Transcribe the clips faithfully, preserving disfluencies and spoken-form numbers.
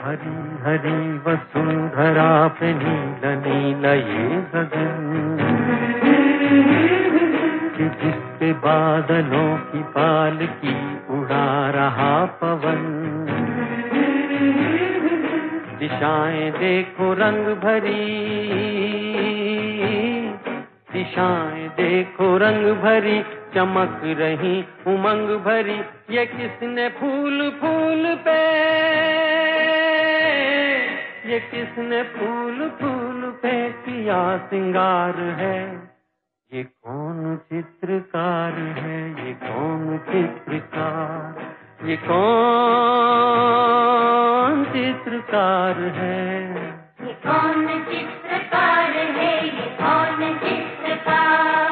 हरी हरी वसुंधरा पे नील नील ये गगन, जिस पे बादलों की पालकी उड़ा रहा पवन। दिशाएं देखो रंग भरी, दिशाएं देखो रंग भरी, चमक रही उमंग भरी। ये किसने फूल फूल पे, ये किसने फूल फूल पे किया सिंगार है। ये कौन चित्रकार है, ये कौन चित्रकार, ये कौन चित्रकार है। ये कौन चित्रकार है, ये कौन चित्रकार।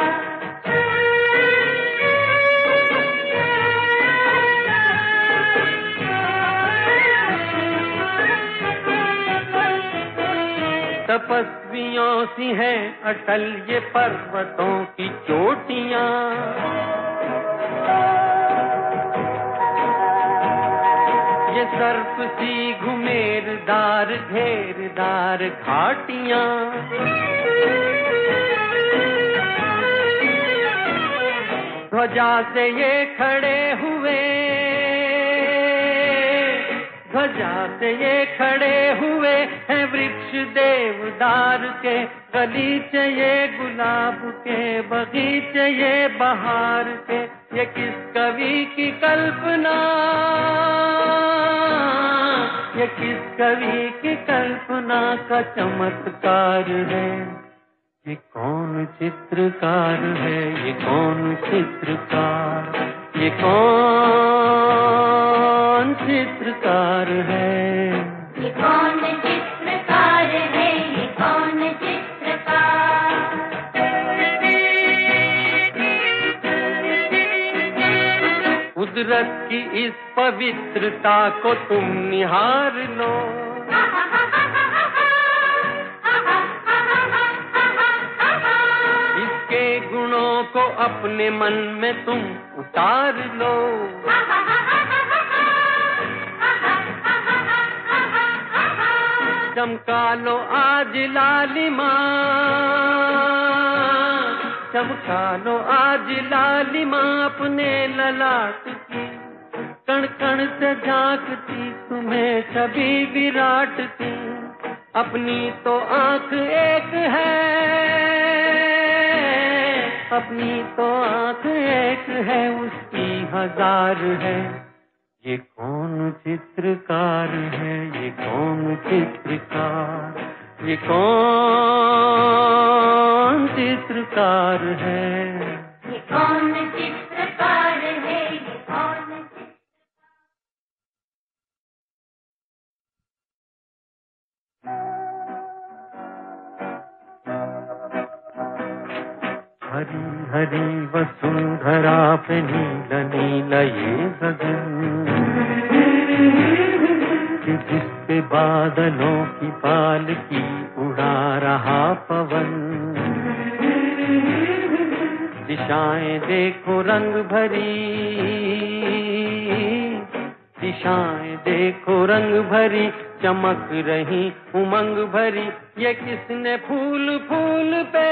तपस्वियों सी है अटल ये पर्वतों की चोटियां, ये सर्प सी घुमेरदार घेरदार घाटियां। ध्वजा से ये खड़े हुए, ध्वजा से ये खड़े हुए हैं वृक्ष देवदार के। गलीचे ये गुलाब के, बगीचे ये बहार के। ये किस कवि की कल्पना, ये किस कवि की कल्पना का चमत्कार है। ये कौन चित्रकार है, ये कौन चित्रकार, ये कौन चित्रकार है। ये कौन चित्रकार है, ये कौन चित्रकार। कुदरत की इस पवित्रता को तुम निहार लो, इसके गुणों को अपने मन में तुम उतार लो। चमका लो आज लालिमा, चमका लो आज लालिमा अपने ललाट की। कण कण से झांकती तुम्हें छवि विराट की। अपनी तो आंख एक है, अपनी तो आंख एक है, उसकी हजार है। ये कौन चित्रकार है, ये कौन चित्रकार, ये कौन चित्रकार है। ये कौन चित्रकार है, ये कौन हरी हरी वसुंधरा पे नील नील ये गगन, जिस पे बादलों की पालकी उड़ा रहा पवन। दिशाएं देखो रंग भरी, दिशाएं देखो रंग भरी, चमक रही उमंग भरी। ये किसने फूल फूल पे,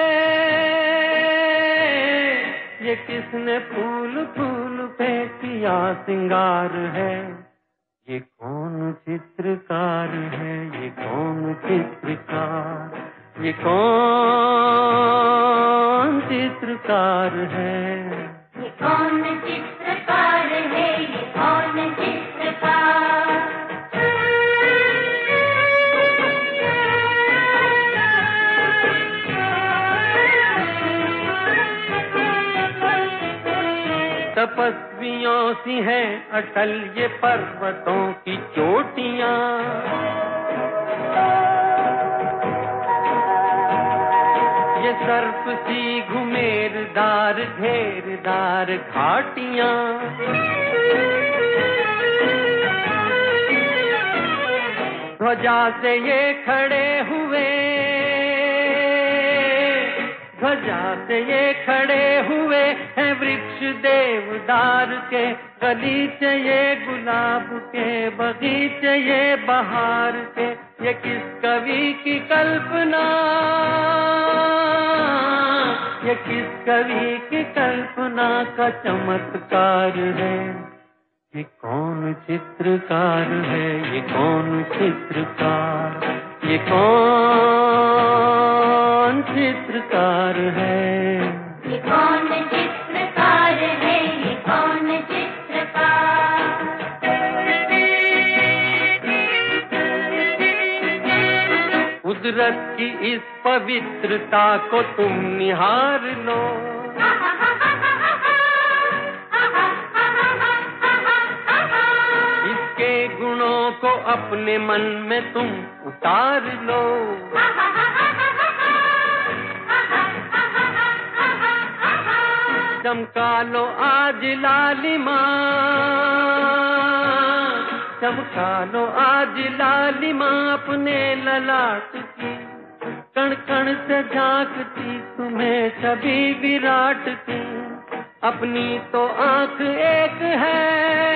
ये किसने फूल फूल पे किया सिंगार है। ये कौन चित्रकार है, ये कौन चित्रकार, ये कौन चित्रकार है। ये कौन चित्रकार है, ये कौन चित्रकार। तपस्वियों सी है अटल ये पर्वतों की चोटियां, ये सर्प सी घुमेरदार घेरदार घाटियां। ध्वजा से ये खड़े हुए, ध्वजा से ये खड़े हुए हैं वृक्ष देवदार के, गलीचे ये गुलाब के, बगीचे ये बहार के। ये किस कवि की कल्पना, ये किस कवि की कल्पना का चमत्कार है। ये कौन चित्रकार है, ये कौन चित्रकार, ये कौन चित्रकार है। ये कौन चित्रकार है, ये कौन चित्रकार। कुदरत की इस पवित्रता को तुम निहार लो, इसके गुणों को अपने मन में तुम उतार लो। चमका लो आज लालिमा, चमका लो आज लालिमा अपने ललाट की, कण कण से झांकती तुम्हें छवि विराट की। अपनी तो आंख एक है,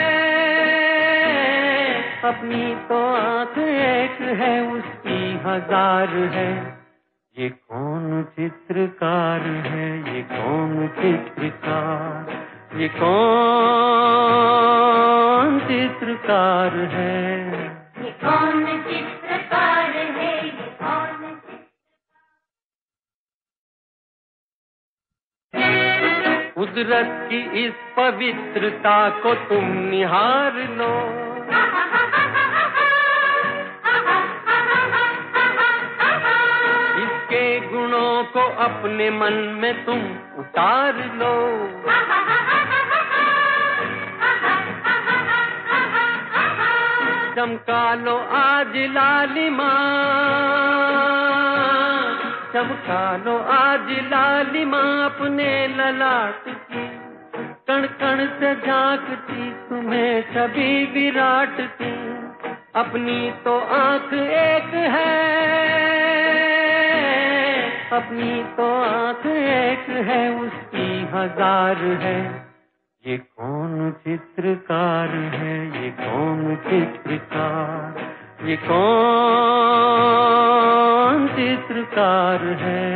अपनी तो आंख एक है, उसकी हजार है। ये कौन चित्रकार है, ये कौन चित्रकार, ये कौन चित्रकार है। ये कौन चित्रकार है, ये कौन चित्रकार। कुदरत की इस पवित्रता को तुम निहार लो, इसके गुणों को अपने मन में तुम उतार लो। चमका लो आज लालिमा, चमका लो आज लालिमा अपने ललाट की, कण कण से झांकती तुम्हें छवि विराट की। अपनी तो आंख एक है, अपनी तो आंख एक है, उसकी हजार है। ये कौन चित्रकार है, ये कौन चित्रकार, ये कौन चित्रकार है।